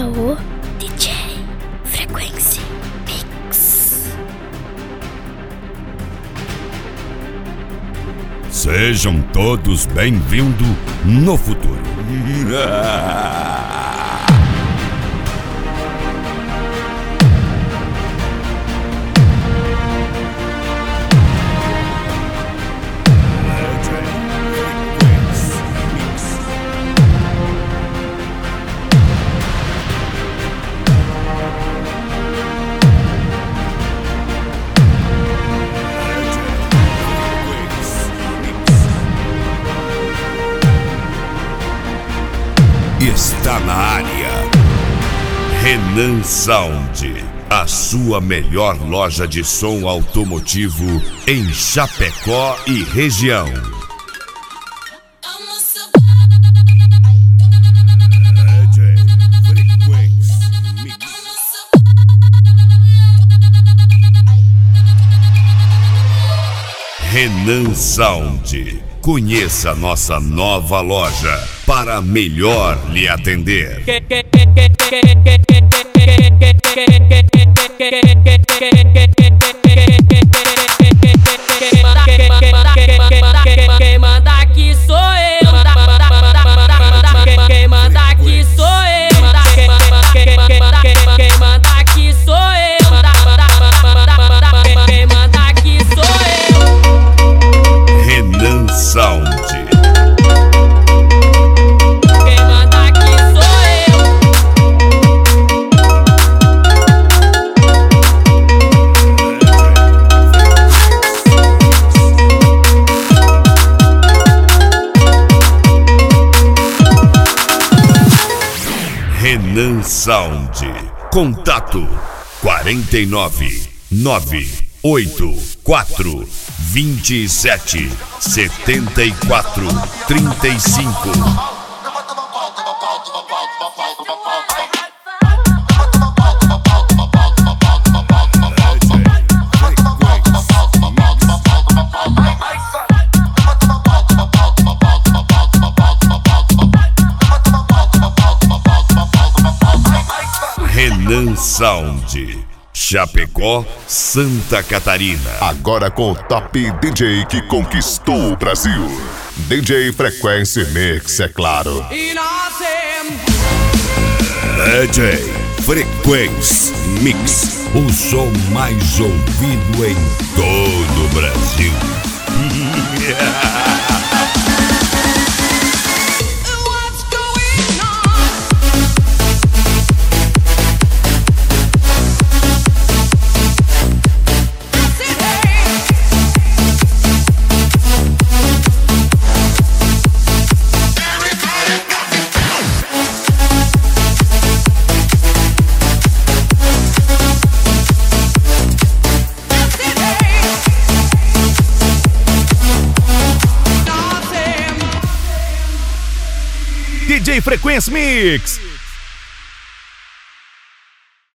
o DJ Frequency Mix. Sejam todos bem-vindos no futuro. Está na área Renan Sound, a sua melhor loja de som automotivo em Chapecó e região. Renan Sound. Conheça nossa nova loja para melhor lhe atender. Quem manda aqui sou eu. Quem manda aqui sou eu. Quem manda aqui sou eu. Quem manda aqui sou eu. Renan Sound. Quem manda aqui sou eu. Renan Sound. Contato 49 984 27 74 35. Renan Sound. Chapecó, Santa Catarina. Agora com o top DJ que conquistou o Brasil. DJ Frequency Mix, é claro. DJ Frequency Mix, o som mais ouvido em todo o Brasil. DJ Frequency Mix.